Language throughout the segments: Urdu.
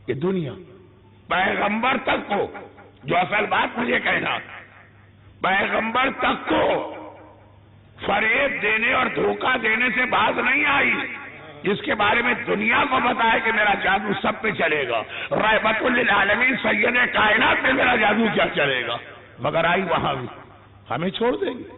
یہ دنیا پیغمبر تک کو، جو اصل بات مجھے کہنا، پیغمبر تک کو فریب دینے اور دھوکہ دینے سے باز نہیں آئی، جس کے بارے میں دنیا کو بتایا کہ میرا جادو سب پہ چلے گا، رحمت للعالمین سید کائنات پہ میرا جادو کیا چلے گا، مگر آئی وہاں بھی ہمیں چھوڑ دیں گے،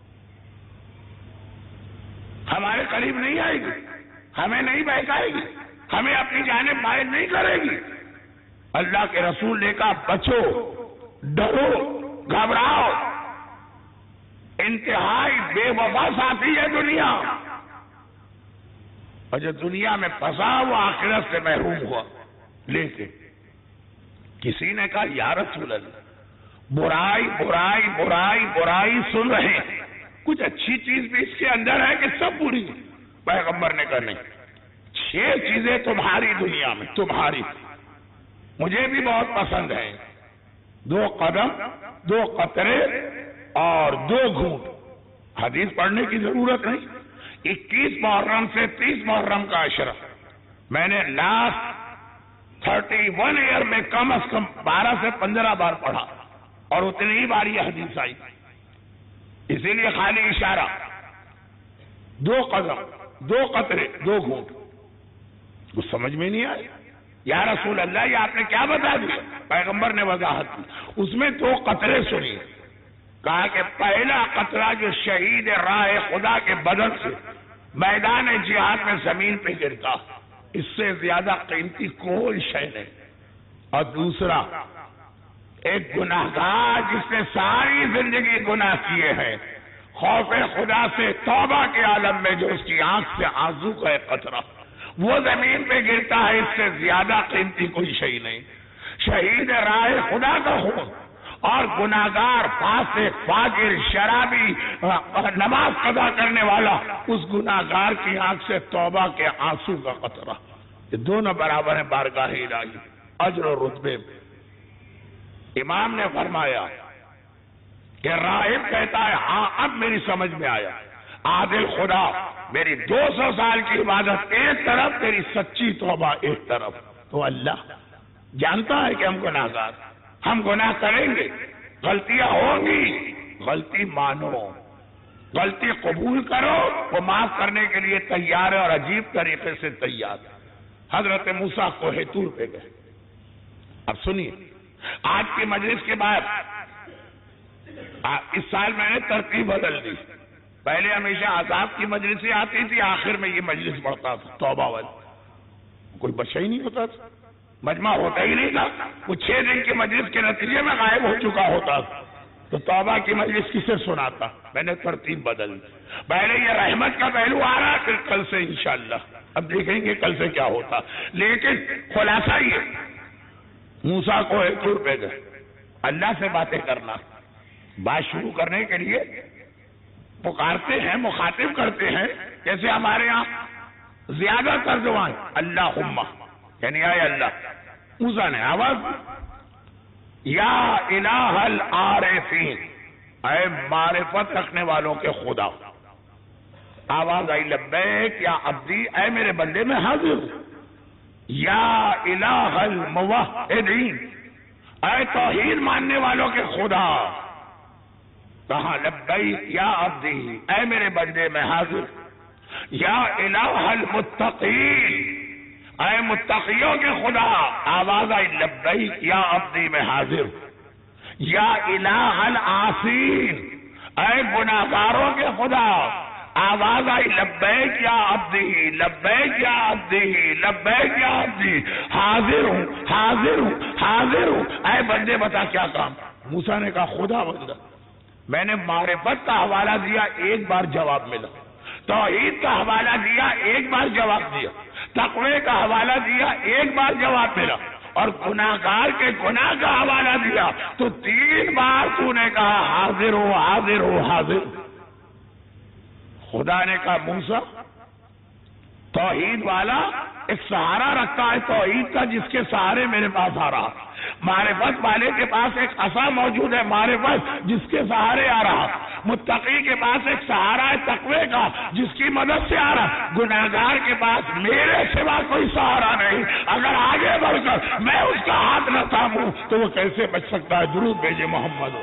ہمارے قریب نہیں آئے گی، ہمیں نہیں بہکائے گی، ہمیں اپنی جانب مائل نہیں کرے گی۔ اللہ کے رسول نے کہا بچو، ڈرو، گھبراؤ، انتہائی بے وفا ساتھی ہے دنیا، اور جو دنیا میں پھنسا وہ آخرت سے محروم ہوا۔ لیکن کسی نے کہا یا رسول اللہ، برائی برائی برائی برائی سن رہے ہیں، کچھ اچھی چیز بھی اس کے اندر ہے کہ سب بری؟ پیغمبر نے کہا نہیں، 6 چیزیں تمہاری دنیا میں، تمہاری، مجھے بھی بہت پسند ہیں، 2 قدم، 2 قطرے اور 2 گھونٹ۔ حدیث پڑھنے کی ضرورت نہیں، 21 محرم سے 30 محرم کا عشرہ میں نے لاسٹ 31 ایئر میں کم از کم 12 سے 15 بار پڑھا، اور اتنی ہی بار یہ حدیث آئی، اسی لیے خالی اشارہ، 2 قدم، 2 قطرے، 2 گھونٹ، کچھ سمجھ میں نہیں آیا۔ یا رسول اللہ یہ آپ نے کیا بتا دیا؟ پیغمبر نے وضاحت کی، اس میں 2 قطرے سنی، کہا کہ پہلا قطرہ جو شہید راہ خدا کے بدن سے میدان جہاد میں زمین پہ گرتا، اس سے زیادہ قیمتی کوئی شے نہیں، اور دوسرا ایک گناہگار جس نے ساری زندگی گناہ کیے ہیں، خوف خدا سے توبہ کے عالم میں جو اس کی آنکھ سے آنسو کا ایک قطرہ وہ زمین پہ گرتا ہے، اس سے زیادہ قیمتی کوئی شے نہیں۔ شہید راہ خدا کا خون اور گناہگار، فاسق، فاجر، شرابی، نماز قضا کرنے والا، اس گناہگار کی آنکھ سے توبہ کے آنسو کا قطرہ، یہ دونوں برابر ہیں بارگاہ الہی اجر و رتبے میں۔ امام نے فرمایا کہ راہب کہتا ہے ہاں اب میری سمجھ میں آیا، عادل خدا میری 200 سال کی عبادت ایک طرف، تیری سچی توبہ ایک طرف، تو اللہ جانتا ہے کہ ہم گناہگار، ہم گناہ کریں گے، غلطیاں ہوں گی، غلطی مانو، غلطی قبول کرو، وہ معاف کرنے کے لیے تیار ہے اور عجیب طریقے سے تیار ہے۔ حضرت موسیٰ کوہ طور پہ گئے۔ اب سنیے، آج کی مجلس کے بعد اس سال میں نے ترتیب بدل دی، پہلے ہمیشہ عذاب کی مجلسیں آتی تھی، آخر میں یہ مجلس بڑھتا تھا، توبہ والی، کوئی بچہ ہی نہیں ہوتا تھا، مجمع ہوتا ہی نہیں تھا، وہ 6 دن کی مجلس کے نتیجے میں غائب ہو چکا ہوتا تھا، تو توبہ کی مجلس کسے سناتا؟ میں نے ترتیب بدل دی، پہلے یہ رحمت کا پہلو آ رہا، پھر کل سے انشاءاللہ اب دیکھیں گے کل سے کیا ہوتا، لیکن خلاصہ یہ، موسیٰ کوہ طور پہ گئے، اللہ سے باتیں کرنا، بات شروع کرنے کے لیے پکارتے ہیں، مخاطب کرتے ہیں، جیسے ہمارے یہاں زیادہ تر دعائیں اللہم، یعنی اے اللہ، موسیٰ نے آواز دی، یا الہ العارفین، اے معرفت رکھنے والوں کے خدا، آواز آئی لبیک یا عبدی، اے میرے بندے میں حاضر ہوں، یا الہ الموحدین، اے توحید ماننے والوں کے خدا، کہا لبیک یا عبدی، اے میرے بندے میں حاضر، یا الہ المتقین، اے متقیوں کے خدا، آواز آئی لبیک یا عبدی میں حاضر، یا الہ العاصین، اے گناہگاروں کے خدا، آواز آئی لبیک یا عبدی، لبیک یا عبدی، لبیک یا عبدی، حاضر ہوں حاضر ہوں حاضر ہوں، اے بندے بتا کیا کام؟ موسیٰ نے کہا خدا بندہ، میں نے معرفت کا حوالہ دیا، ایک بار جواب ملا، توحید کا حوالہ دیا، ایک بار جواب دیا، تقوی کا حوالہ دیا، ایک بار جواب ملا، اور گناہگار کے گناہ کا حوالہ دیا تو 3 بار تو نے کہا حاضر ہو حاضر ہو حاضر۔ خدا نے کہا موسیٰ، توحید والا ایک سہارا رکھتا ہے توحید کا، جس کے سہارے میرے پاس آ رہا، معرفت والے کے پاس ایک عصا موجود ہے معرفت جس کے سہارے آ رہا، متقی کے پاس ایک سہارا ہے تقوی کا جس کی مدد سے آ رہا، گناہگار کے پاس میرے سوا کوئی سہارا نہیں، اگر آگے بڑھ کر میں اس کا ہاتھ نہ تھاموں تو وہ کیسے بچ سکتا ہے؟ درود بھیجے محمد۔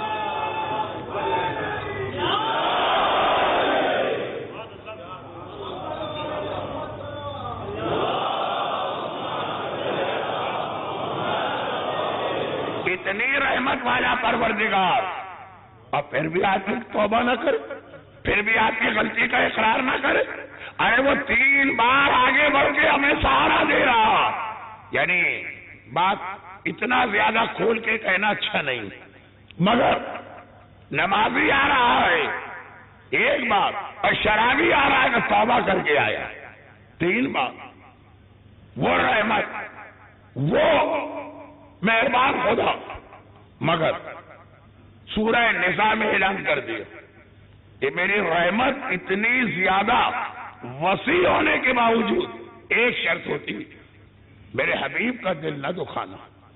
اتنی رحمت والا پروردگار، اور پھر بھی آدمی توبہ نہ کرے، پھر بھی آدمی غلطی کا اقرار نہ کرے۔ ارے وہ 3 بار آگے بڑھ کے ہمیں سہارا دے رہا، یعنی بات اتنا زیادہ کھول کے کہنا اچھا نہیں، مگر نمازی آ رہا ہے ایک بار اور شرابی آ رہا ہے کہ توبہ کر کے آیا 3 بار، وہ رحمت، وہ مہربان خدا، مگر سورہ نساء میں اعلان کر دیا کہ میری رحمت اتنی زیادہ وسیع ہونے کے باوجود ایک شرط ہوتی، میرے حبیب کا دل نہ دکھانا،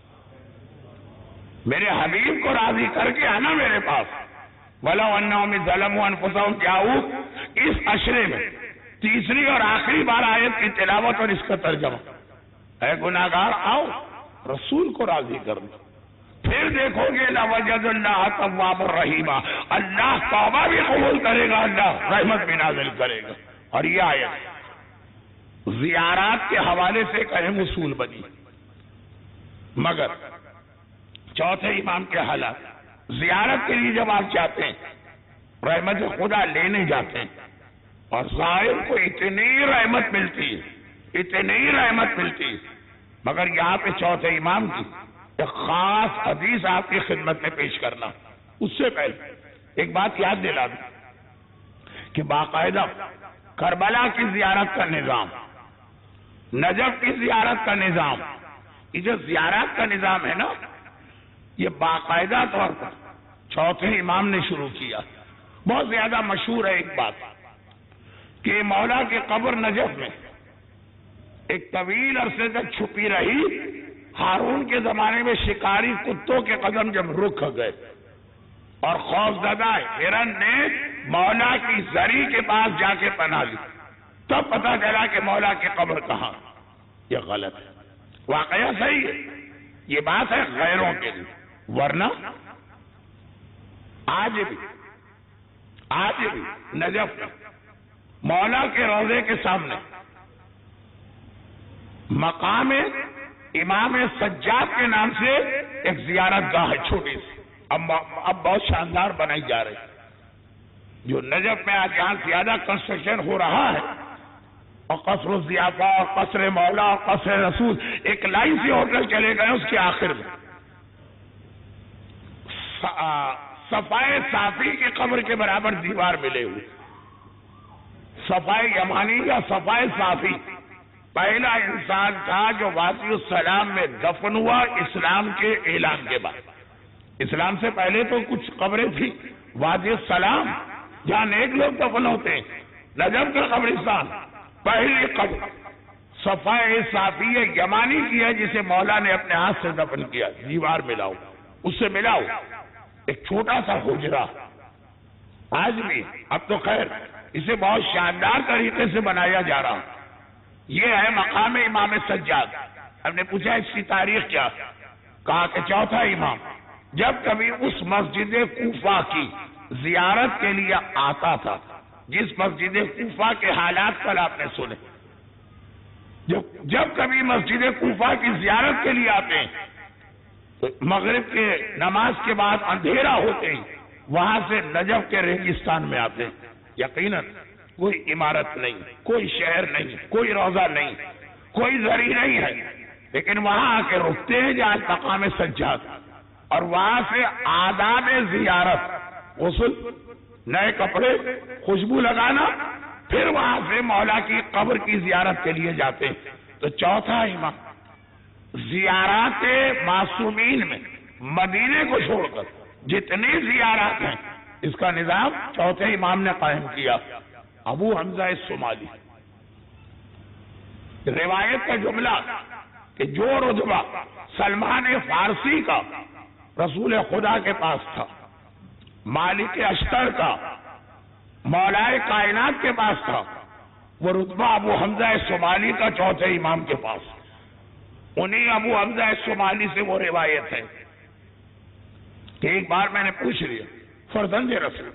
میرے حبیب کو راضی کر کے آنا میرے پاس۔ وَلَوْ أَنَّهُمْ ظَلَمُوا أَنفُسَهُمْ جَاءُوكَ، اس عشرے میں تیسری اور آخری بار آیت کی تلاوت اور اس کا ترجمہ، اے گناہگار آؤ رسول کو راضی کرنا، پھر دیکھو گے لَوَجَدُ اللَّهَ تَوَّابًا رَحِيمًا، اللہ توبہ بھی قبول کرے گا، اللہ رحمت بھی نازل کرے گا۔ اور یہ آیت زیارات کے حوالے سے ایک اہم اصول بنی، مگر چوتھے امام کے حالات، زیارت کے لیے جب آپ جاتے ہیں رحمت خدا لینے جاتے ہیں اور زائر کو اتنی رحمت ملتی ہے، اتنی رحمت ملتی ہے، مگر یہاں پہ چوتھے امام کی ایک خاص حدیث آپ کی خدمت میں پیش کرنا۔ اس سے پہلے ایک بات یاد دلا دوں کہ باقاعدہ کربلا کی زیارت کا نظام، نجف کی زیارت کا نظام، یہ جو زیارت کا نظام ہے نا، یہ باقاعدہ طور پر چوتھے امام نے شروع کیا۔ بہت زیادہ مشہور ہے ایک بات کہ مولا کی قبر نجف میں ایک طویل عرصے تک چھپی رہی، ہارون کے زمانے میں شکاری کتوں کے قدم جب رک گئے اور خوف زدہ ہرن نے مولا کی زری کے پاس جا کے پناہ لی، تب پتہ چلا کہ مولا کی قبر کہاں۔ یہ غلط ہے، واقعہ صحیح ہے، یہ بات ہے غیروں کے لیے، ورنہ آج بھی نجف میں مولا کے روضے کے سامنے مقام امام سجاد کے نام سے ایک زیارت گاہ ہے چھوٹی سی، اب بہت شاندار بنائی جا رہی ہے، جو نجف میں آج یہاں زیادہ کنسٹرکشن ہو رہا ہے، اور قصر الضیافہ اور قصر مولا اور قصر رسول ایک لائن سے ہوٹل چلے گئے، اس کے آخر میں صفائے صافی کی قبر کے برابر دیوار ملے ہوئے، صفائے یمانی یا صفائے صافی پہلا انسان تھا جو وادی السلام میں دفن ہوا اسلام کے اعلان کے بعد۔ اسلام سے پہلے تو کچھ قبریں تھیں، وادی السلام جہاں نیک لوگ دفن ہوتے ہیں، نجف کا قبرستان پہلی قبر صفائے صافی یمانی کی ہے جسے مولا نے اپنے ہاتھ سے دفن کیا، دیوار ملاؤ، اس سے ملاؤ ایک چھوٹا سا حجرہ، آج بھی اب تو خیر اسے بہت شاندار طریقے سے بنایا جا رہا، یہ ہے مقام امام سجاد۔ ہم نے پوچھا اس کی تاریخ کیا، کہا کہ چوتھا امام جب کبھی اس مسجد کوفہ کی زیارت کے لیے آتا تھا، جس مسجد کوفہ کے حالات کل آپ نے سنے، جب کبھی مسجد کوفہ کی زیارت کے لیے آتے ہیں تو مغرب کے نماز کے بعد اندھیرا ہوتے ہی وہاں سے نجف کے ریگستان میں آتے ہیں، یقیناً کوئی عمارت نہیں، کوئی شہر نہیں، کوئی روضہ نہیں، کوئی زری نہیں ہے، لیکن وہاں آ کے رکتے ہیں جہاں مقام سجاد، اور وہاں سے آداب زیارت، غسل، نئے کپڑے، خوشبو لگانا، پھر وہاں سے مولا کی قبر کی زیارت کے لیے جاتے ہیں۔ تو چوتھا امام زیارات معصومین میں مدینے کو چھوڑ کر جتنی زیارات ہیں اس کا نظام چوتھے امام نے قائم کیا، ابو حمزہ الصومالی۔ روایت کا جملہ کہ جو رتبہ سلمان فارسی کا رسول خدا کے پاس تھا، مالک اشتر کا مولائے کائنات کے پاس تھا، وہ رتبہ ابو حمزہ صومالی کا چوتھے امام کے پاس۔ انہیں ابو حمزہ صومالی سے وہ روایت ہے کہ ایک بار میں نے پوچھ لیا، فرزند رسول،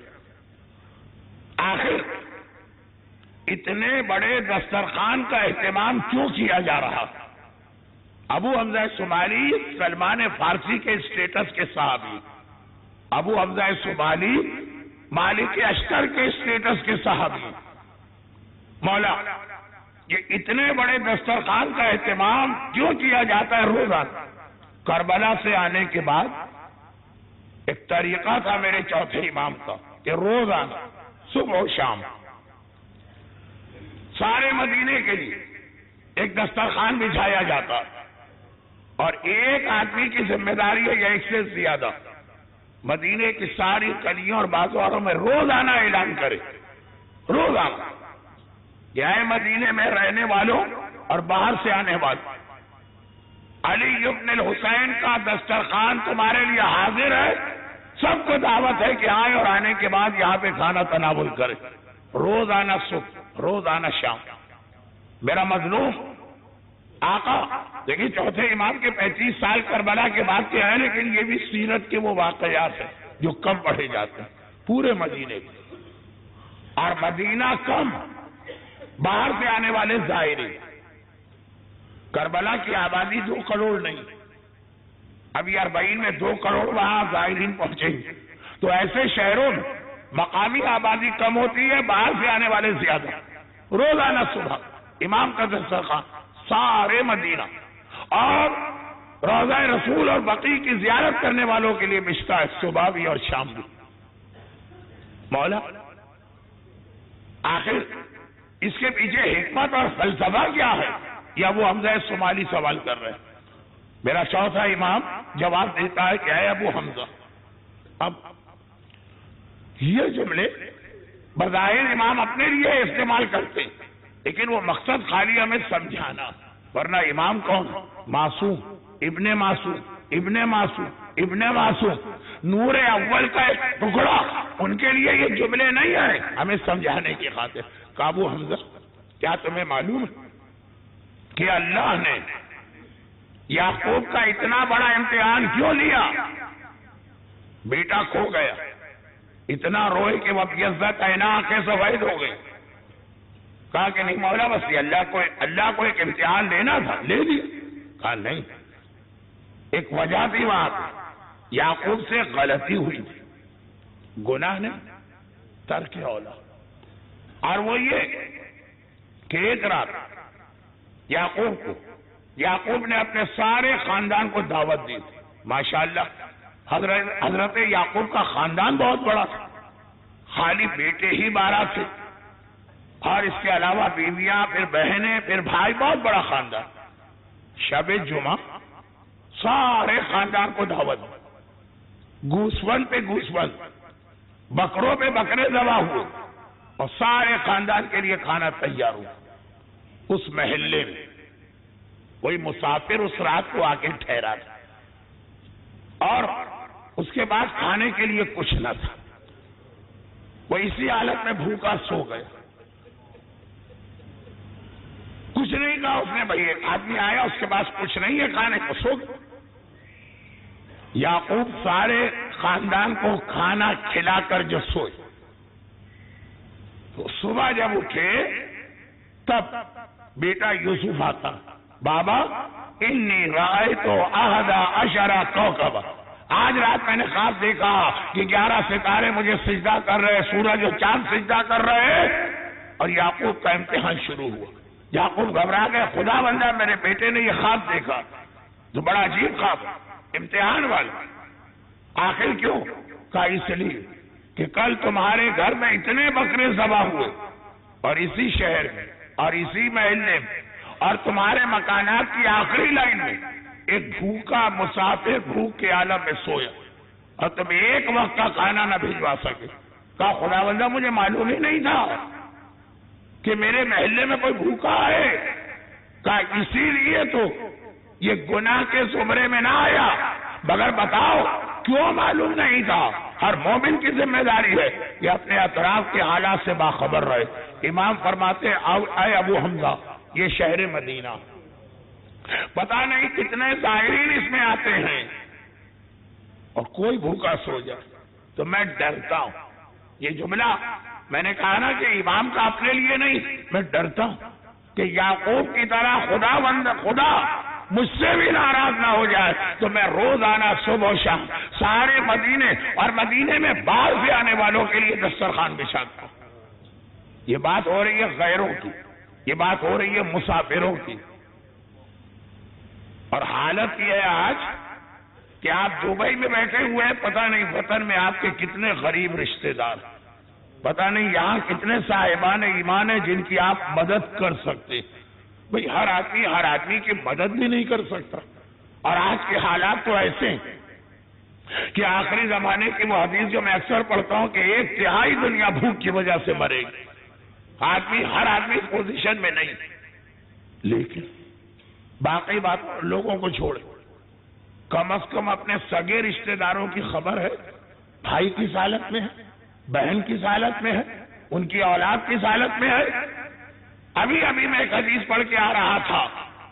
آخر اتنے بڑے دسترخوان کا اہتمام کیوں کیا جا رہا؟ ابو حمزہ صومالی سلمان فارسی کے اسٹیٹس کے صحابی، ابو حمزہ صومالی مالک اشتر کے اسٹیٹس کے صحابی، مولا یہ اتنے بڑے دسترخوان کا اہتمام کیوں کیا جاتا ہے روزانہ؟ کربلا سے آنے کے بعد ایک طریقہ تھا میرے چوتھے امام کا کہ روزانہ صبح و شام سارے مدینے کے لیے ایک دسترخوان بچھایا جاتا، اور ایک آدمی کی ذمہ داری ہے یا ایک سے زیادہ مدینے کی ساری گلیوں اور بازاروں میں روزانہ اعلان کرے، روزانہ کہ اے مدینے میں رہنے والوں اور باہر سے آنے والوں، علی ابن الحسین کا دسترخوان تمہارے لیے حاضر ہے، سب کو دعوت ہے کہ آئے اور آنے کے بعد یہاں پہ کھانا تناول کرے، روزانہ صبح روزانہ شام۔ میرا مظلوم آقا دیکھیے چوتھے امام کے 35 سال کربلا کے بعد کے ہیں، لیکن یہ بھی سیرت کے وہ واقعات ہیں جو کم پڑھے جاتے ہیں پورے مدینے کے، اور مدینہ کم، باہر سے آنے والے زائرین۔ کربلا کی آبادی 2 کروڑ نہیں، ابھی 40 میں 2 کروڑ وہاں زائرین پہنچیں گے، تو ایسے شہروں میں مقامی آبادی کم ہوتی ہے، باہر سے آنے والے زیادہ۔ روزانہ صبح امام کا دسترخوان سارے مدینہ، اور روضہ رسول اور بقیع کی زیارت کرنے والوں کے لیے بچتا ہے صبح بھی اور شام بھی۔ مولا آخر اس کے پیچھے حکمت اور فلسفہ کیا ہے؟ یا وہ حمزہ صومالی سوال کر رہے ہیں۔ میرا چوتھا امام جواب دیتا ہے کہ اے ابو حمزہ، اب یہ جملے بظاہر امام اپنے لیے استعمال کرتے، لیکن وہ مقصد خالی ہمیں سمجھانا، ورنہ امام کون؟ معصوم، ابن معصوم، ابن معصوم، ابن معصوم، نور اول کا ایک ٹکڑا، ان کے لیے یہ جملے نہیں ہیں، ہمیں سمجھانے کی خاطر۔ ابو حمزہ کیا تمہیں معلوم ہے کہ اللہ نے یعقوب کا اتنا بڑا امتحان کیوں لیا؟ بیٹا کھو گیا، اتنا روئے کہ وہ عزت عینا آنکھیں سفید ہو گئی۔ کہا کہ نہیں مولا، بس یہ اللہ کو ایک امتحان لینا تھا، لے لیا۔ کہا نہیں، ایک وجہ تھی وہاں پہ، یعقوب سے غلطی ہوئی تھی، گناہ نے ترک اولا، اور وہ یہ کہ ایک رات یعقوب نے اپنے سارے خاندان کو دعوت دی تھی۔ ماشاءاللہ حضرت یعقوب کا خاندان بہت بڑا تھا، خالی بیٹے ہی 12 تھے، اور اس کے علاوہ بیویاں، پھر بہنیں، پھر بھائی، بہت بڑا خاندان۔ شب جمعہ سارے خاندان کو دعوت دی، گوسفند پہ گوسفند، بکروں پہ بکرے ذبح ہوئے، اور سارے خاندان کے لیے کھانا تیار ہوا۔ اس محلے میں کوئی مسافر اس رات کو آ کے ٹھہرا تھا، اور اس کے بعد کھانے کے لیے کچھ نہ تھا، وہ اسی حالت میں بھوکا سو گیا، کچھ نہیں کہا اس نے۔ بھائی ایک آدمی آیا، اس کے پاس کچھ نہیں ہے کھانے کو، سو گیا۔ یعقوب سارے خاندان کو کھانا کھلا کر جو سوئے، تو صبح جب اٹھے تب بیٹا یوسف آتا، بابا انی رأیت 11 کوکبا، آج رات میں نے خواب دیکھا کہ 11 ستارے مجھے سجدہ کر رہے، سورج اور چاند سجدہ کر رہے، اور یعقوب کا امتحان شروع ہوا۔ یعقوب گھبرا گئے، خدا بندہ میرے بیٹے نے یہ خواب دیکھا، تو بڑا عجیب خواب، امتحان والا۔ آخر کیوں؟ کہا اس لیے کہ کل تمہارے گھر میں اتنے بکرے ذبح ہوئے، اور اسی شہر میں اور اسی محلے میں اور تمہارے مکانات کی آخری لائن میں ایک بھوکا مسافر بھوک کے عالم میں سویا، اور تم ایک وقت کا کھانا نہ بھجوا سکے۔ کہا خدا بندہ مجھے معلوم ہی نہیں تھا کہ میرے محلے میں کوئی بھوکا ہے۔ کہا اسی لیے تو یہ گناہ کے زمرے میں نہ آیا، مگر بتاؤ کیوں معلوم نہیں تھا؟ ہر مومن کی ذمہ داری ہے کہ اپنے اطراف کے حالات سے باخبر رہے۔ امام فرماتے اے ابو حمزہ، یہ شہر مدینہ پتہ نہیں کتنے زائرین اس میں آتے ہیں، اور کوئی بھوکا سو جائے تو میں ڈرتا ہوں۔ یہ جملہ میں نے کہا نا کہ امام کا اپنے لیے نہیں، میں ڈرتا ہوں کہ یعقوب کی طرح خدا مجھ سے بھی ناراض نہ ہو جائے، تو میں روزانہ صبح و شام سارے مدینے اور مدینے میں باہر سے آنے والوں کے لیے دسترخوان بچھاتا ہوں۔ یہ بات ہو رہی ہے غیروں کی، یہ بات ہو رہی ہے مسافروں کی، اور حالت یہ ہے آج کہ آپ دبئی میں بیٹھے ہوئے ہیں، پتہ نہیں وطن میں آپ کے کتنے غریب رشتہ دار، پتہ نہیں یہاں کتنے صاحبان ایمان ہیں جن کی آپ مدد کر سکتے۔ بھئی ہر آدمی کی مدد بھی نہیں کر سکتا، اور آج کے حالات تو ایسے ہیں کہ آخری زمانے کی وہ حدیث جو میں اکثر پڑھتا ہوں کہ 1/3 دنیا بھوک کی وجہ سے مرے گی۔ ہر آدمی اس پوزیشن میں نہیں، لیکن باقی بات لوگوں کو چھوڑے، کم از کم اپنے سگے رشتہ داروں کی خبر ہے، بھائی کس حالت میں ہے، بہن کس حالت میں ہے، ان کی اولاد کس حالت میں ہے۔ ابھی میں ایک حدیث پڑھ کے آ رہا تھا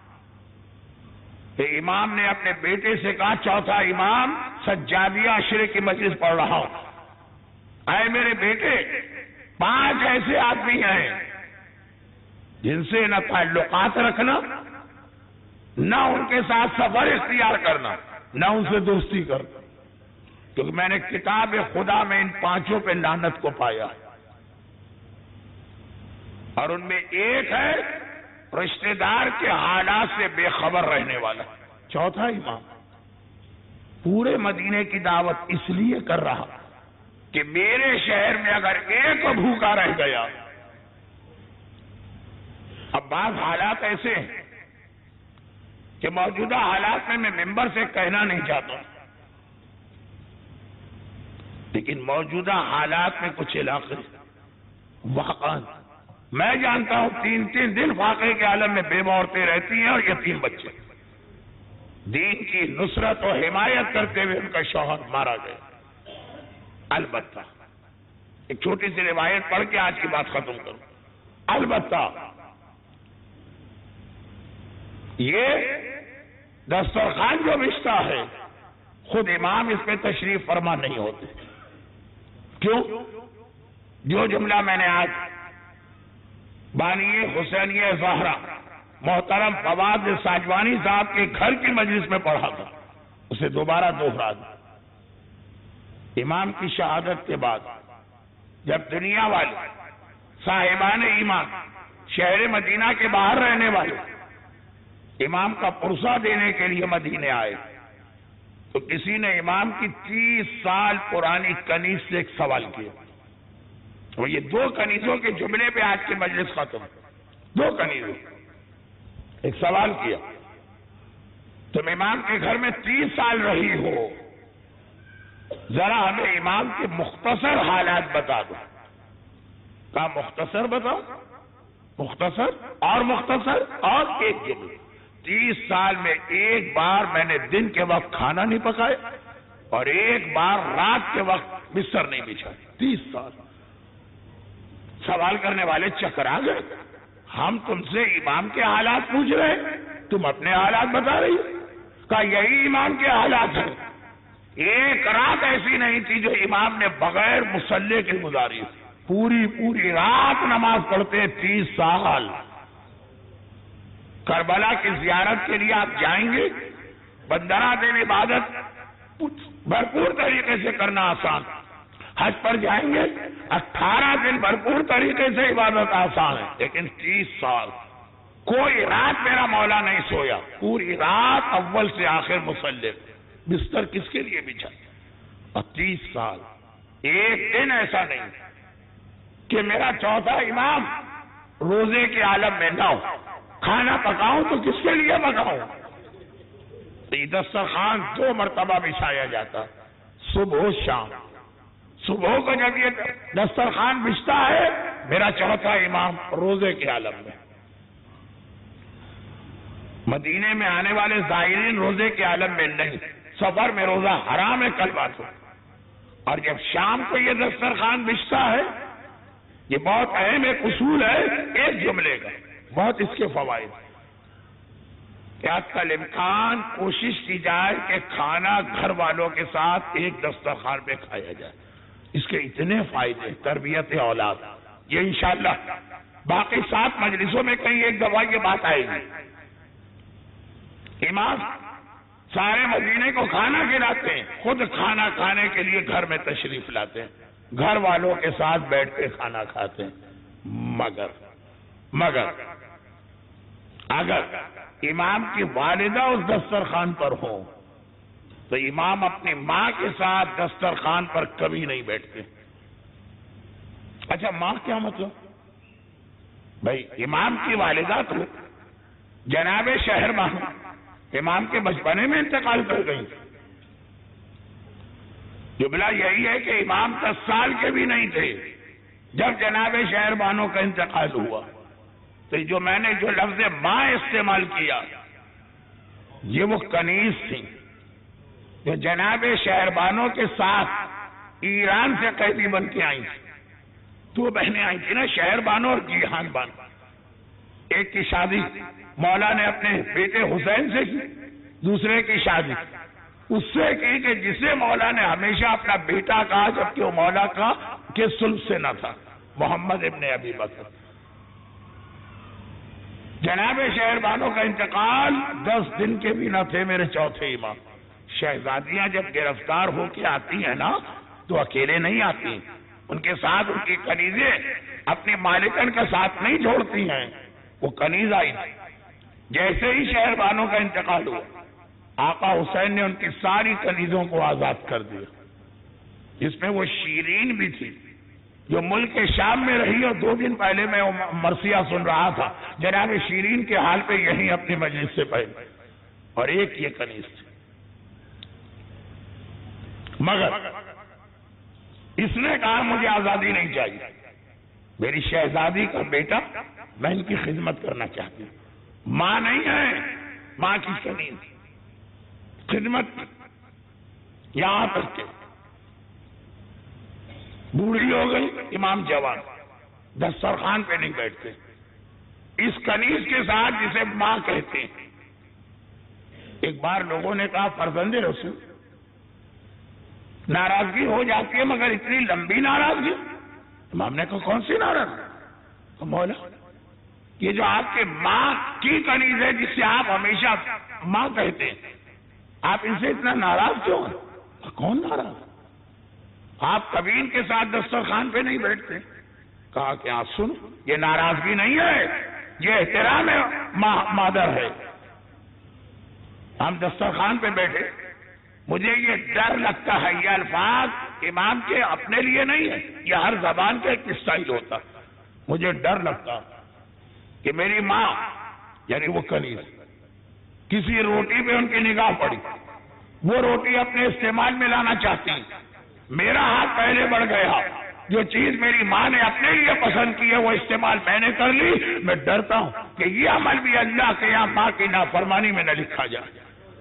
کہ امام نے اپنے بیٹے سے کہا، چوتھا امام سجادیہ عشرے کی مجلس پڑھ رہا ہوں، اے میرے بیٹے 5 ایسے آدمی ہیں جن سے نہ تعلقات رکھنا، نہ ان کے ساتھ سفر اختیار کرنا، نہ ان سے دوستی کرنا، کیونکہ میں نے کتاب خدا میں ان 5 پہ لعنت کو پایا، اور ان میں ایک ہے رشتہ دار کے حالات سے بے خبر رہنے والا۔ چوتھا امام پورے مدینے کی دعوت اس لیے کر رہا کہ میرے شہر میں اگر ایک بھوکا رہ گیا، اب بعض حالات ایسے ہیں کہ موجودہ حالات میں ممبر سے کہنا نہیں چاہتا، لیکن موجودہ حالات میں کچھ علاقے واقعا میں جانتا ہوں 3 دن فاقے کے عالم میں بے عورتیں رہتی ہیں اور یتیم بچے، دین کی نصرت و حمایت کرتے ہوئے ان کا شوہر مارا گیا۔ البتہ ایک چھوٹی سی روایت پڑھ کے آج کی بات ختم کروں، البتہ یہ دسترخوان جو بچھتا ہے خود امام اس پہ تشریف فرما نہیں ہوتے۔ کیوں؟ جو جملہ میں نے آج بانی حسینیہ زہرا محترم فواد ساجوانی صاحب کے گھر کی مجلس میں پڑھا تھا، اسے دوبارہ دوہرا دیا۔ امام کی شہادت کے بعد جب دنیا والے صاحبان ایمان شہر مدینہ کے باہر رہنے والے امام کا پرسہ دینے کے لیے مدینے آئے، تو کسی نے امام کی 30 سال پرانی کنیز سے ایک سوال کیا، اور یہ 2 کنیزوں کے جملے پہ آج کی مجلس ختم۔ 2 کنیزوں ایک سوال کیا، تم امام کے گھر میں 30 سال رہی ہو، ذرا ہمیں امام کے مختصر حالات بتا دو۔ کہا مختصر بتاؤ؟ مختصر اور مختصر اور ایک جملہ۔ 30 سال میں ایک بار میں نے دن کے وقت کھانا نہیں پکایا اور ایک بار رات کے وقت بستر نہیں بچھایا۔ 30 سال۔ سوال کرنے والے چکرا گئے، ہم تم سے امام کے حالات پوچھ رہے، تم اپنے حالات بتا رہی ہو۔ کہا یہی امام کے حالات ہیں، ایک رات ایسی نہیں تھی جو امام نے بغیر مصلی کے گزاری، پوری رات نماز پڑھتے 30 سال۔ کربلا کی زیارت کے لیے آپ جائیں گے، 15 دن عبادت بھرپور طریقے سے کرنا آسان، حج پر جائیں گے 18 دن بھرپور طریقے سے عبادت آسان ہے، لیکن 30 سال کوئی رات میرا مولا نہیں سویا، پوری رات اول سے آخر مصلی، بستر کس کے لیے بچھا، اور 30 سال ایک دن ایسا نہیں کہ میرا چوتھا امام روزے کے عالم میں نہ ہو، کھانا پکاؤں تو کس کے لیے پکاؤں؟ دسترخوان 2 مرتبہ بچھایا جاتا، صبح و شام۔ صبح کو جب یہ دسترخوان بچھتا ہے میرا چوتھا امام روزے کے عالم میں، مدینے میں آنے والے زائرین روزے کے عالم میں نہیں، سفر میں روزہ حرام ہے کل بات ہو۔ اور جب شام کو یہ دسترخوان بچھتا ہے، یہ بہت اہم ایک اصول ہے ایک جملے کا، بہت اس کے فوائد ہیں کہ حتی الامکان کوشش کی جائے کہ کھانا گھر والوں کے ساتھ ایک دسترخوان پہ کھایا جائے، اس کے اتنے فائدے، تربیت اولاد، یہ انشاءاللہ باقی 7 مجلسوں میں کہیں ایک دفعہ یہ بات آئے گی۔ امام سارے مدینے کو کھانا کھلاتے ہیں، خود کھانا کھانے کے لیے گھر میں تشریف لاتے ہیں، گھر والوں کے ساتھ بیٹھ کے کھانا کھاتے ہیں، مگر اگر امام کی والدہ اس دسترخوان پر ہو تو امام اپنی ماں کے ساتھ دسترخوان پر کبھی نہیں بیٹھتے۔ اچھا ماں کیا مطلب؟ بھائی امام کی والدہ تو جناب شہر بانو امام کے بچپنے میں انتقال کر گئی، جملہ یہی ہے کہ امام 10 سال کے بھی نہیں تھے جب جناب شہر بانو کا انتقال ہوا۔ تو جو میں نے جو لفظ ماں استعمال کیا یہ وہ کنیز تھی جو جناب شہر بانو کے ساتھ ایران سے قیدی بن کے آئی تھی۔ 2 بہنیں آئی تھی نا، شہر بانو اور جیہان بانو۔ ایک کی شادی مولا نے اپنے بیٹے حسین سے کی، دوسرے کی شادی اس سے کی کہ جسے مولا نے ہمیشہ اپنا بیٹا کہا جبکہ وہ مولا کا کہ سلب سے نہ تھا، محمد ابن ابی بکر۔ جناب شہر بانو کا انتقال 10 دن کے بھی نہ تھے میرے چوتھے امام۔ شہزادیاں جب گرفتار ہو کے آتی ہیں نا تو اکیلے نہیں آتی، ان کے ساتھ ان کی کنیزیں اپنی مالکن کا ساتھ نہیں چھوڑتی ہیں، وہ کنیز آئی تھی۔ جیسے ہی شہر بانو کا انتقال ہوا آقا حسین نے ان کی ساری کنیزوں کو آزاد کر دیا، جس میں وہ شیرین بھی تھی جو ملک شام میں رہی، اور 2 دن پہلے میں مرثیہ سن رہا تھا جناب شیرین کے حال پہ یہیں اپنی مجلس سے پہلے، اور ایک یہ کنیز تھی۔ مگر اس نے کہا مجھے آزادی نہیں چاہیے، میری شہزادی کا بیٹا، میں ان کی خدمت کرنا چاہتی ہوں۔ ماں نہیں ہے، ماں کی کنیز، خدمت یہاں تک کہ بوڑھی ہو گئی، امام جوان، دسترخوان پہ نہیں بیٹھتے، اس کنیز کے ساتھ جسے ماں کہتے ہیں۔ ایک بار لوگوں نے کہا فرزند رسول ناراضگی ہو جاتی ہے مگر اتنی لمبی ناراضگی؟ امام نے کہا کون سی ناراضگی؟ مولا یہ جو آپ کے ماں کی کنیز ہے جس سے آپ ہمیشہ ماں کہتے ہیں، آپ ان سے اتنا ناراض کیوں ہیں؟ کون ناراض؟ آپ کبھی ان کے ساتھ دسترخوان پہ نہیں بیٹھتے۔ کہا کہ آپ سن، یہ ناراضگی نہیں ہے، یہ احترام ہے، مادر ہے۔ ہم دسترخوان پہ بیٹھے، مجھے یہ ڈر لگتا ہے، یہ الفاظ امام کے اپنے لیے نہیں ہے، یہ ہر زبان کا ایک اسٹائل ہوتا، مجھے ڈر لگتا کہ میری ماں یعنی وہ کنیز کسی روٹی پہ ان کی نگاہ پڑی، وہ روٹی اپنے استعمال میں لانا چاہتی، میرا ہاتھ پہلے بڑھ گیا، جو چیز میری ماں نے اپنے لیے پسند کی ہے وہ استعمال میں نے کر لی، میں ڈرتا ہوں کہ یہ عمل بھی اللہ کے یہاں ماں کی نافرمانی میں نہ لکھا جائے۔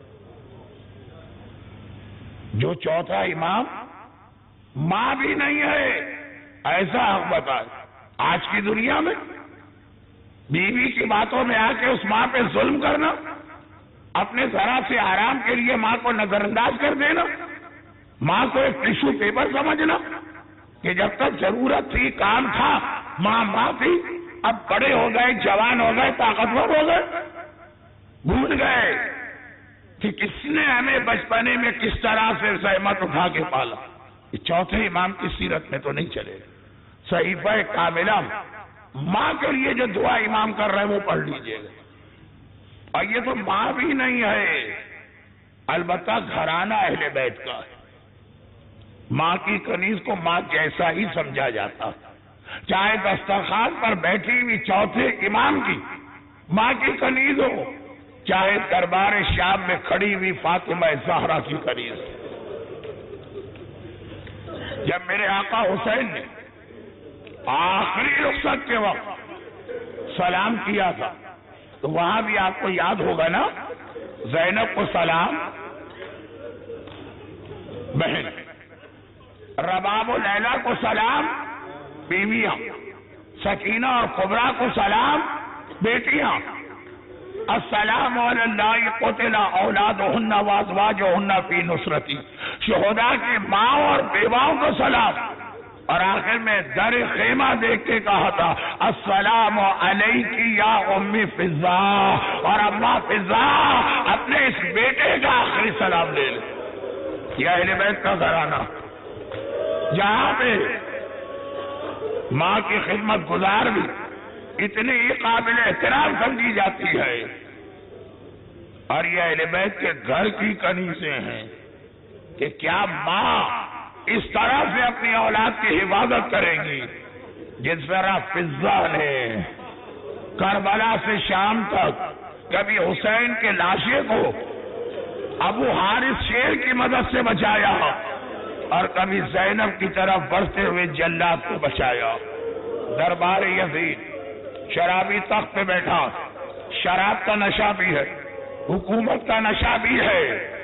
جو چوتھا امام ماں بھی نہیں ہے، ایسا حق بتا، آج کی دنیا میں بیوی کی باتوں میں آ کے اس ماں پہ ظلم کرنا، اپنے ذرا سے آرام کے لیے ماں کو نظر انداز کر دینا، ماں کو ایک ٹیشو پیپر سمجھنا کہ جب تک ضرورت تھی، کام تھا، ماں تھی، اب بڑے ہو گئے، جوان ہو گئے، طاقتور ہو گئے، بھول گئے کہ کس نے ہمیں بچپنے میں کس طرح سے زحمت اٹھا کے پالا۔ یہ چوتھے امام کی سیرت میں تو نہیں چلے۔ صحیفہ کاملہ ماں کے لیے جو دعا امام کر رہے ہیں وہ پڑھ لیجئے گا۔ اور یہ تو ماں بھی نہیں ہے، البتہ گھرانہ اہل بیت کا ہے۔ ماں کی کنیز کو ماں جیسا ہی سمجھا جاتا، چاہے دسترخوان پر بیٹھی ہوئی چوتھے امام کی ماں کی کنیز ہو، چاہے دربار شام میں کھڑی ہوئی فاطمہ زہرا کی کنیز۔ جب میرے آقا حسین نے آخری رخصت کے وقت سلام کیا تھا تو وہاں بھی آپ کو یاد ہوگا نا، زینب کو سلام بہن، رباب و لیلا کو سلام بیویاں، سکینہ اور کبرا کو سلام بیٹیاں۔ السلام علی اللہ قتل اولادہن وازواجہن فی نصرتی، شہداء کی ماں اور بیواؤں کو سلام۔ اور آخر میں در خیمہ دیکھ کے کہا تھا السلام علیکی یا امی فضا، اور اماں فضا اپنے اس بیٹے کا آخری سلام لے لے۔ یہ اہل بیت کا گھرانہ جہاں پہ ماں کی خدمت گزار بھی اتنی ہی قابل احترام سمجھی جاتی ہے، اور یہ اہل بیت کے گھر کی کنیزیں ہیں کہ کیا ماں اس طرح سے اپنی اولاد کی حفاظت کریں گی جس طرح فضا نے کربلا سے شام تک کبھی حسین کے لاشے کو ابو حارث شیر کی مدد سے بچایا اور کبھی زینب کی طرف بڑھتے ہوئے جلاد کو بچایا۔ دربار یزید شرابی تخت پہ بیٹھا، شراب کا نشہ بھی ہے، حکومت کا نشہ بھی ہے،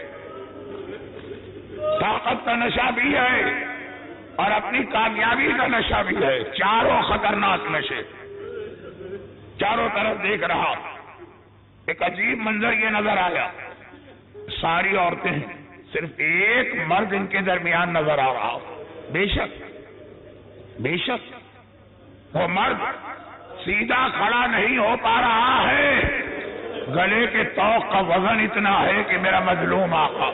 طاقت کا نشہ بھی ہے، اور اپنی کامیابی کا نشہ بھی ہے، چاروں خطرناک نشے۔ چاروں طرف دیکھ رہا، ایک عجیب منظر یہ نظر آیا، ساری عورتیں، صرف ایک مرد ان کے درمیان نظر آ رہا۔ بے شک وہ مرد سیدھا کھڑا نہیں ہو پا رہا ہے، گلے کے طوق کا وزن اتنا ہے کہ میرا مظلوم آقا۔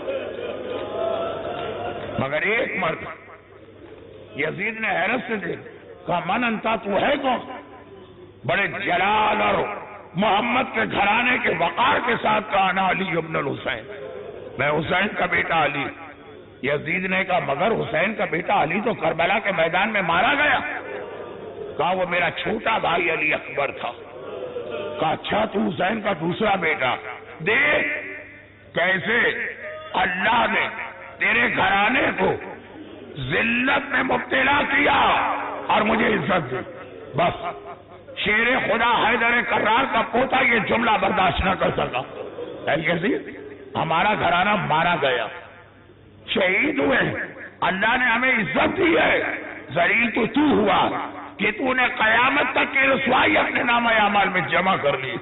مگر ایک مرد، یزید نے حیرت سے دیکھا، من انتا، تو ہے کون؟ بڑے جلال اور محمد کے گھرانے کے وقار کے ساتھ کہا انا علی ابن الحسین، میں حسین کا بیٹا علی۔ یزید نے کہا مگر حسین کا بیٹا علی تو کربلا کے میدان میں مارا گیا۔ کہا وہ میرا چھوٹا بھائی علی اکبر تھا۔ کہا اچھا تو حسین کا دوسرا بیٹا، دیکھ کیسے اللہ نے تیرے گھرانے کو ذلت میں مبتلا کیا اور مجھے عزت دی۔ بس شیر خدا حیدر کرار کا پوتا یہ جملہ برداشت نہ کر سکا، اے یزید ہمارا گھرانہ مارا گیا، شہید ہوئے، اللہ نے ہمیں عزت دی ہے، ذلیل تو ہوا کہ تو نے قیامت تک کی رسوائی اپنے نامہ اعمال میں جمع کر لی۔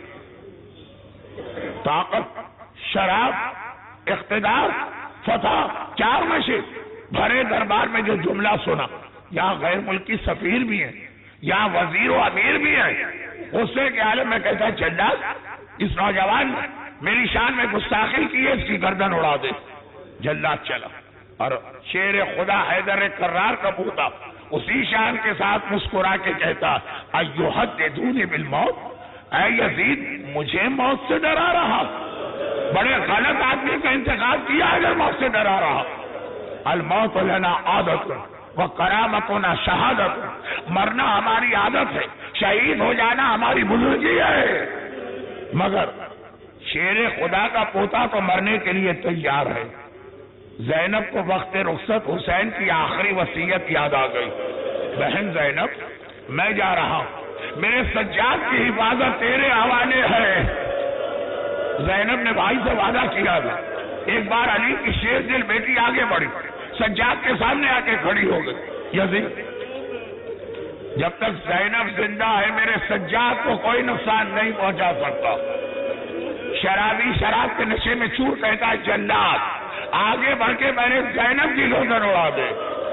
طاقت، شراب، اقتدار، فتح، چار نشے بھرے دربار میں جو جملہ سنا، یہاں غیر ملکی سفیر بھی ہیں، یہاں وزیر و امیر بھی ہیں، غصے کے عالم میں کہتا ہے جلاد اس نوجوان نے میری شان میں گستاخی کی ہے، اس کی گردن اڑا دے۔ جلاد چلا اور شیر خدا حیدر کرار کا پوتا اسی شان کے ساتھ مسکرا کے کہتا ایحدثونی بالموت، اے یزید مجھے موت سے ڈرا رہا، بڑے غلط آدمی کا انتخاب کیا اگر موت سے ڈرا رہا۔ الموت لنا عادت وکرامتنا شہادت، مرنا ہماری عادت ہے، شہید ہو جانا ہماری بزرگی ہے، مگر شیر خدا کا پوتا تو مرنے کے لیے تیار ہے۔ زینب کو وقت رخصت حسین کی آخری وصیت یاد آ گئی، بہن زینب میں جا رہا ہوں، میرے سجاد کی حفاظت تیرے حوالے ہے۔ زینب نے بھائی سے وعدہ کیا تھا، ایک بار علی کی شیر دل بیٹی آگے بڑھی، سجاد کے سامنے آ کے کھڑی ہو گئی، یزید جب تک زینب زندہ ہے میرے سجاد کو کوئی نقصان نہیں پہنچا سکتا۔ شرابی شراب کے نشے میں چور کہتا ہے جلاد آگے بڑھ کے میں نے زینب کی گردن اڑا دے۔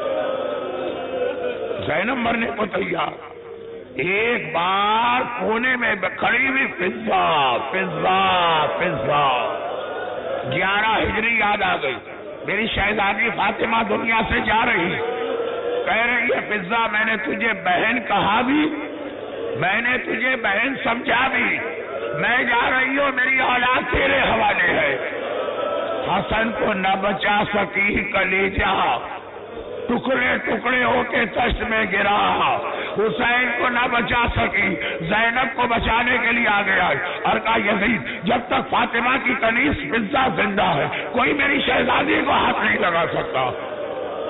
زینب مرنے کو تیار، ایک بار کونے میں کھڑی ہوئی فضا فضا فضا 11 ہجری یاد آ گئی، میری شہزادی فاطمہ دنیا سے جا رہی، کہہ رہی ہے فضا میں نے تجھے بہن کہا بھی، میں نے تجھے بہن سمجھا بھی، میں جا رہی ہوں، میری اولاد تیرے حوالے ہے۔ حسن کو نہ بچا سکی کلیجہ، ٹکڑے ٹکڑے ہو کے تشت میں گرا، حسین کو نہ بچا سکی، زینب کو بچانے کے لیے آ گیا اور کہا یزید جب تک فاطمہ کی کنیز فضا زندہ ہے کوئی میری شہزادی کو ہاتھ نہیں لگا سکتا۔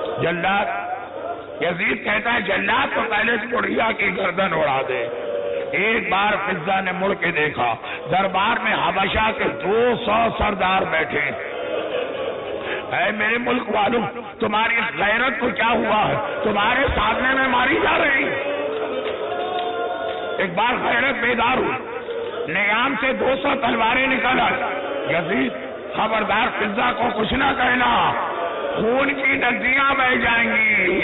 جلاد یزید کہتا ہے جلاد تو پہلے بڑھیا کی گردن اڑا دے، ایک بار فضہ نے مڑ کے دیکھا، دربار میں حبشہ کے 200 سردار بیٹھے۔ اے میرے ملک والوں، تمہاری غیرت کو کیا ہوا ہے؟ تمہارے سامنے میں ماری جا رہی۔ ایک بار غیرت بیدار ہوئی، نیام سے 200 تلواریں نکل آئی۔ یزید خبردار فضہ کو کچھ نہ کہنا، خون کی ندیاں بہہ جائیں گی۔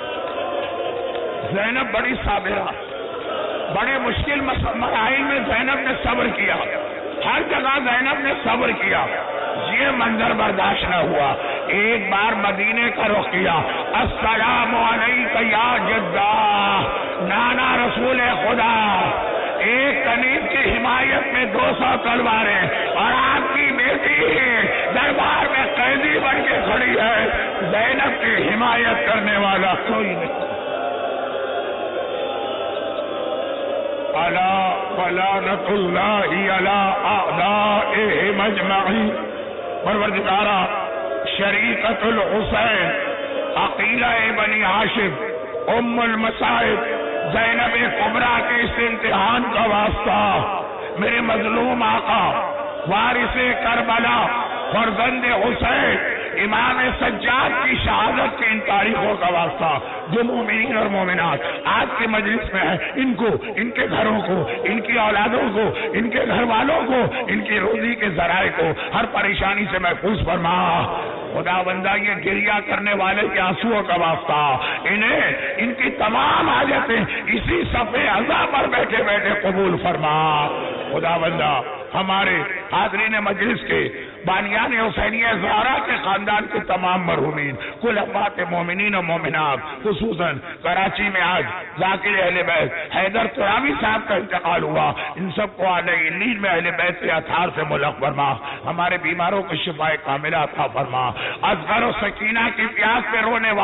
زینب بڑی صابرہ، بڑے مشکل مراحل میں زینب نے صبر کیا، ہر جگہ زینب نے صبر کیا، یہ منظر برداشت نہ ہوا۔ ایک بار مدینے کا رخ کیا، السلام علیک یا جدہ، نانا رسول خدا، ایک کنیز کی حمایت میں 200 تلواریں، اور آپ کی بیٹی دربار میں قیدی بن کے کھڑی ہے، زینب کی حمایت کرنے والا کوئی نہیں۔ الا ولعنۃ اللہ علی اعدائہم اجمعین۔ پروردگارا، شریکۃ الحسین، عقیلہ بنی ہاشم، ام المصائب، زینب کبریٰ کے اس امتحان کا واسطہ، میرے مظلوم آقا، وارث کربلا، فرزند حسین، امام سجاد کی شہادت کی ان تاریخوں کا واسطہ، جو مومنین اور مومنات آج کے مجلس میں ہیں، ان کو، ان کے گھروں کو، ان کی اولادوں کو، ان کے گھر والوں کو، ان کی روزی کے ذرائع کو ہر پریشانی سے محفوظ فرما۔ خدا بندہ، یہ گریہ کرنے والے کے آنسوؤں کا واسطہ، انہیں ان کی تمام حاجتیں اسی صفحے عزا پر بیٹھے بیٹھے قبول فرما۔ خدا بندہ، ہمارے حاضرین مجلس کے بانیان حسینیہ زہرا کے خاندان کے تمام مرحومین، کل افراد مومنین و مومنات، خصوصاً کراچی میں آج ذاکر اہل بیت حیدر ترابی صاحب کا انتقال ہوا، ان سب کو علیہ نیل میں اہل بیت کے اطہار سے ملق فرما، ہمارے بیماروں کو شفا کاملہ عطا فرما، اصغر و سکینہ کی پیاس پہ رونے